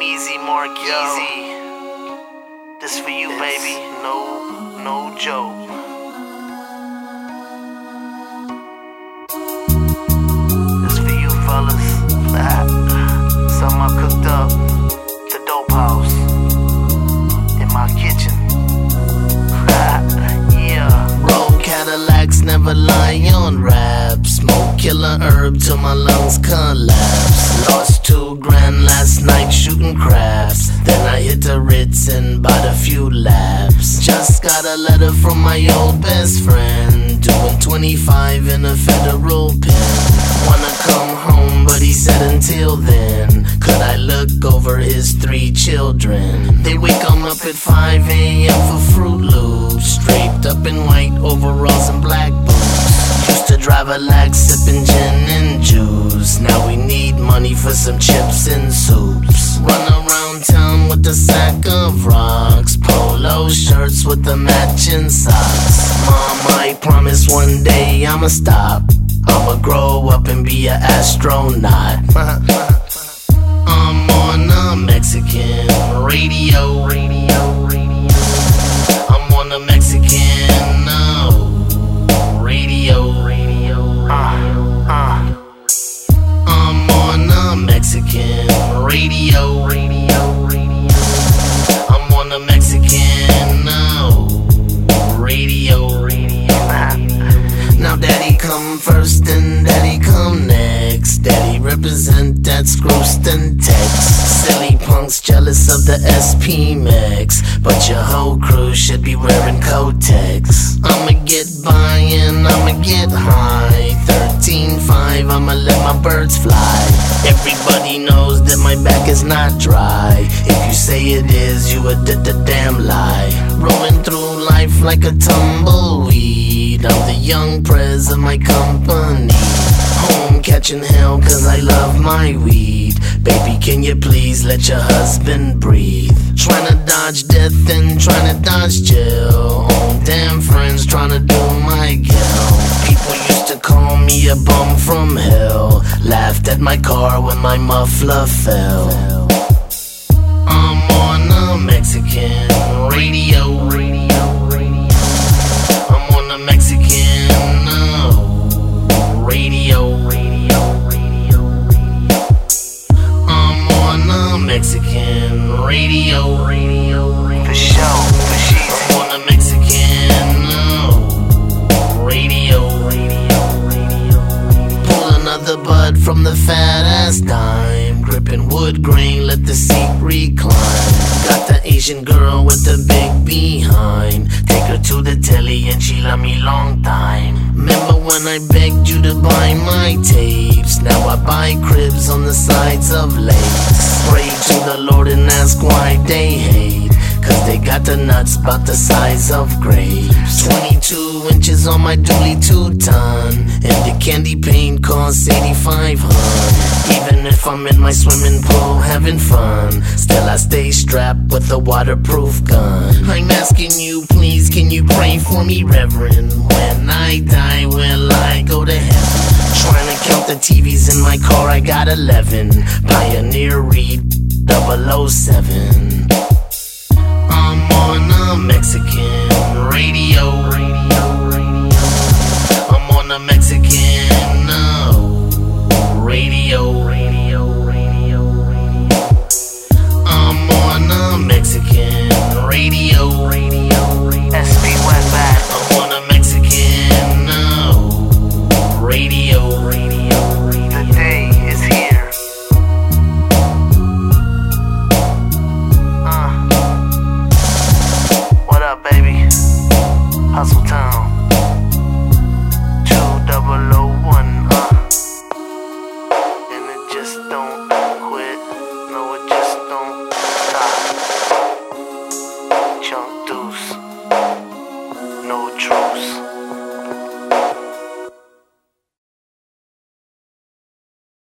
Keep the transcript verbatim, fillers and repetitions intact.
Easy, Mark Easy. This for you, baby. No, no joke. This for you, fellas. Something I cooked up. The dope house. In my kitchen. Yeah. Roll Cadillacs, never lie on rap. Smoke killer herb till my lungs collapse. Lost two grand last night shooting craps. Then I hit the Ritz and bought a few laps. Just got a letter from my old best friend, doing twenty-five in a federal pen. Wanna come home, but he said until then, could I look over his three children? They wake him up at five a m for Fruit Loops, draped up in white overalls and black boots. Used to drive a Lexus, sipping gin and juice. Now we need money for some chips and soups. Run around town with a sack of rocks, polo shirts with the matching socks. Mom, I promise one day I'ma stop. I'ma grow up and be an astronaut. I'm on a Mexican radio, radio, radio. I'm on a Mexican no, radio, radio, radio. I'm on a Mexican radio, radio, radio. I'm on a Mexican no, radio, radio. Now daddy come first and daddy come next. Daddy represent that Screwston text. Silly punks jealous of the S P Max, but your whole crew should be wearing Kotex. I'ma get by and I'ma get high. thirteen five, I'ma let my birds fly. Everybody knows that my back is not dry. If you say it is, you a d-d-damn lie. Rolling through life like a tumbleweed. I'm the young prez of my company. Home catching hell cause I love my weed. Baby, can you please let your husband breathe? Tryna dodge death and tryna dodge jail. Home damn friends tryna do my gal. People used to call me a bum from hell. Laughed at my car when my muffler fell. I'm on a Mexican radio, radio, radio. I'm on a Mexican no, radio, radio, radio, radio. I'm on a Mexican radio, radio, radio. For sure, for sure. I'm on a Mexican no, radio, radio, radio. Pull another bud from the fat ass dime, gripping wood grain, let the seat recline. Got the Asian girl with the big behind. Take her to the telly and she love me long time. Remember when I begged you to buy my tapes? Now I buy cribs on the sides of lakes. Pray to the Lord and ask why they hate, cause they got the nuts about the size of grapes. Twenty-two inches on my dually two-ton, and the candy paint costs eighty-five hundred. Even if I'm in my swimming pool having fun, still I stay strapped with a waterproof gun. I'm asking you, please, can you pray for me, Reverend? When I die, will I go to heaven? Trying to count the T Vs in my car, I got eleven. Pioneer Reed double oh seven. I'm on a Mexican radio, radio, radio. I'm on a Mexican no, radio, radio, radio, radio. I'm on a Mexican radio, radio, radio. S B went back. I'm on a Mexican no, radio, radio, radio. The day is here. Uh. What up, baby? Hustle Town. Two double oh one, uh. And it just don't quit. No, it just don't stop.